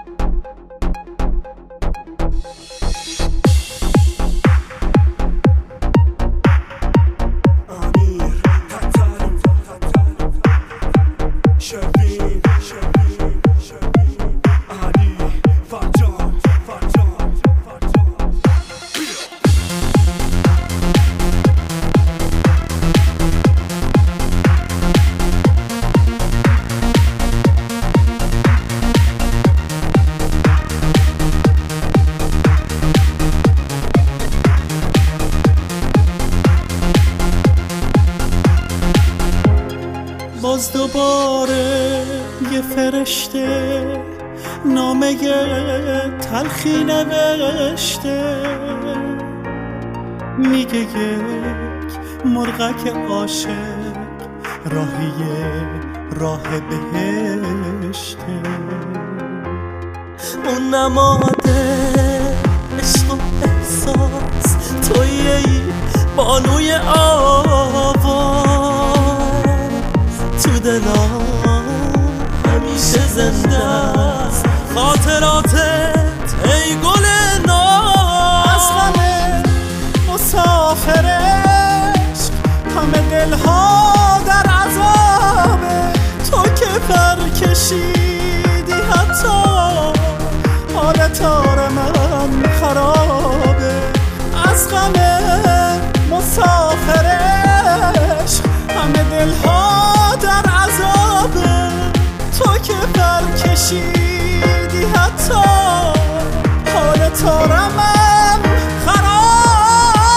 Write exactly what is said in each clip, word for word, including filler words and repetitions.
باز دوباره یه فرشته نامه تلخی نوشته، میگه یک مرغک عاشق راهی راه بهشته. اون نماده عشق و احساس توی ای بانوی آواز، تو دلم همیشه زنده است خاطراتت ای گل ناز. از غم مسافر عشق همه دلها در عذابه، تو که پر کشیدی حتی حال تار من خرابه. از غم مسافر عشق همه دلها در عذابه، تو که پر کشیدی حتی حال تارمم خرابه.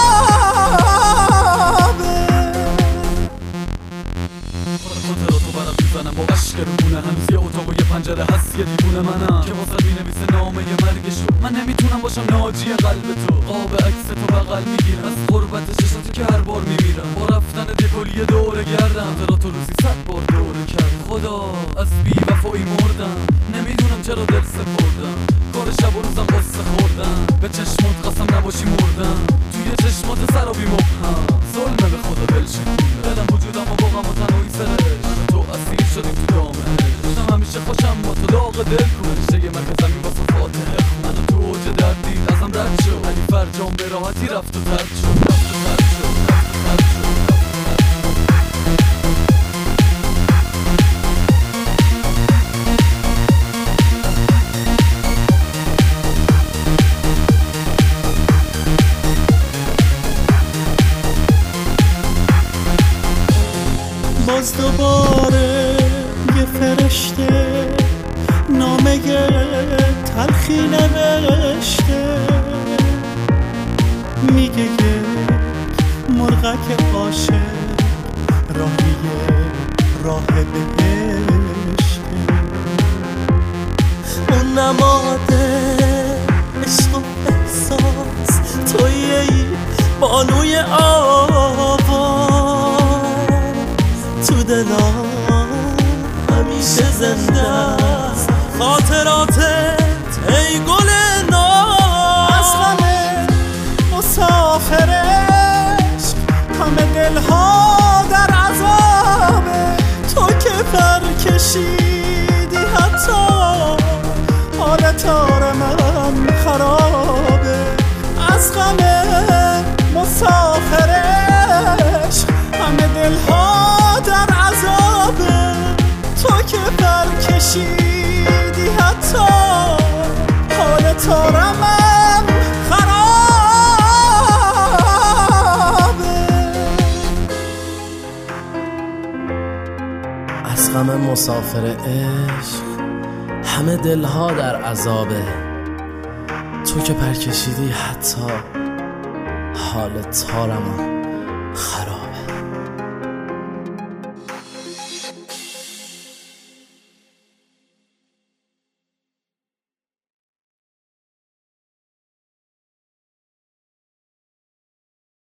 خاطراتو برام میزنم با عشق رونه، هنوز یه اتاق و یه پنجره هست یه دیوونه منم که واسه مینویسه نامه یه مرگشو. من نمیتونم باشم ناجی قلب تو، قاب عکس تو بغل میگیرم از قربت چشاتو که هر بار میمیرم. با رفتن دکلی دوره گردم خاطراتو روزی صد بار دوره کرد. خدا از بی وفایی مردم، نمیدونم چرا دل سپردم. کار شب و روزم قصه خوردم، به چشمات قسم نباشی مردم. توی چشمات سرابی مبهم ظلمه به خدا دل شکونه. دلم وجودم و با غم و تنهایی سرش، من تو اسیر شدیم تو دامنش. داشتم همیشه خوشم با تو داغ دل کن، رشته مرگ زمین واسه فاتحه خون. منو تو اوج دردید ازم رد شد، ولی فرجام به راحتی رفت و ترد شد. رفت و ترد شد، رفت و ترد شد. باز دوباره یه فرشته نامه تلخی نوشته، میگه یک مرغک عاشق راهی راه بهشته. اون نماده عشق و احساس توی ای بانوی آواز، تو دلم همیشه زنده است خاطراتت ای گل ناز. از غم مسافر عشق همه دلها در عذابه، تو که پر کشیدی حتی حال تار من خرابه. از غم مسافر عشق همه دلها در عذابه، تو که پر کشیدی حتی حال تارمم خرابه. از غم مسافر عشق همه دلها در عذابه، تو که پر کشیدی حتی حال تارمم خرابه.